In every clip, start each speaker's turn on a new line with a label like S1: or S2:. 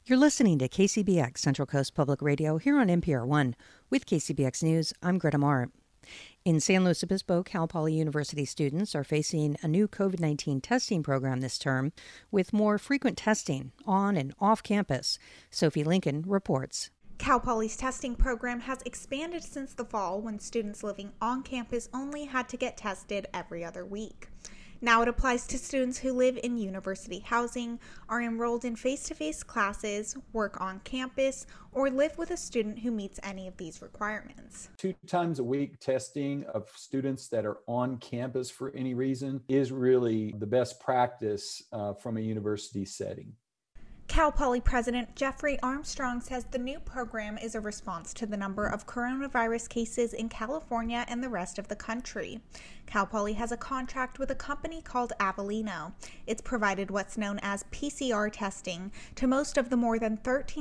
S1: You're listening to KCBX Central Coast Public Radio here on NPR One. With KCBX News, I'm Greta Mart. In San Luis Obispo, Cal Poly University students are facing a new COVID-19 testing program this term with more frequent testing on and off campus. Sophie Lincoln reports.
S2: Cal Poly's testing program has expanded since the fall when students living on campus only had to get tested every other week. Now it applies to students who live in university housing, are enrolled in face-to-face classes, work on campus, or live with a student who meets any of these requirements.
S3: 2 times a week testing of students that are on campus for any reason is really the best practice from a university setting.
S2: Cal Poly President Jeffrey Armstrong says the new program is a response to the number of coronavirus cases in California and the rest of the country. Cal Poly has a contract with a company called Avellino. It's provided what's known as PCR testing to most of the more than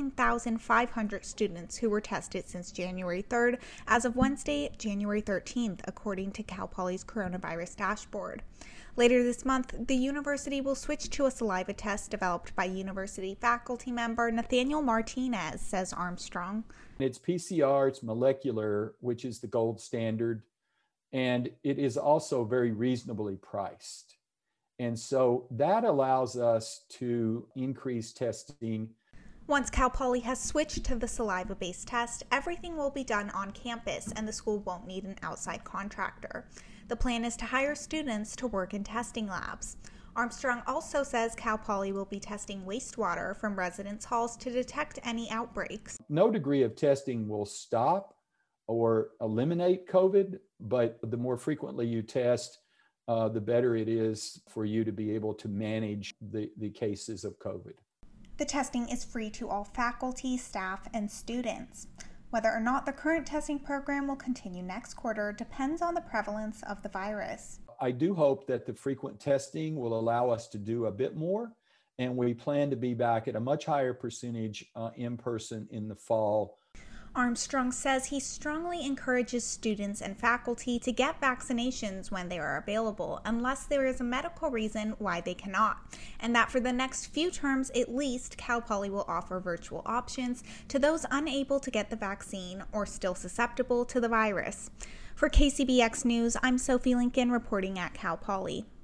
S2: 13,500 students who were tested since January 3rd as of Wednesday, January 13th, according to Cal Poly's coronavirus dashboard. Later this month, the university will switch to a saliva test developed by university faculty member Nathaniel Martinez, says Armstrong.
S3: It's PCR, it's molecular, which is the gold standard, and it is also very reasonably priced. And so that allows us to increase testing.
S2: Once Cal Poly has switched to the saliva-based test, everything will be done on campus and the school won't need an outside contractor. The plan is to hire students to work in testing labs. Armstrong also says Cal Poly will be testing wastewater from residence halls to detect any outbreaks.
S3: No degree of testing will stop or eliminate COVID, but the more frequently you test, the better it is for you to be able to manage the cases of COVID.
S2: The testing is free to all faculty, staff, and students. Whether or not the current testing program will continue next quarter depends on the prevalence of the virus.
S3: I do hope that the frequent testing will allow us to do a bit more, and we plan to be back at a much higher percentage in person in the fall.
S2: Armstrong says he strongly encourages students and faculty to get vaccinations when they are available, unless there is a medical reason why they cannot, and that for the next few terms at least, Cal Poly will offer virtual options to those unable to get the vaccine or still susceptible to the virus. For KCBX News, I'm Sophie Lincoln reporting at Cal Poly.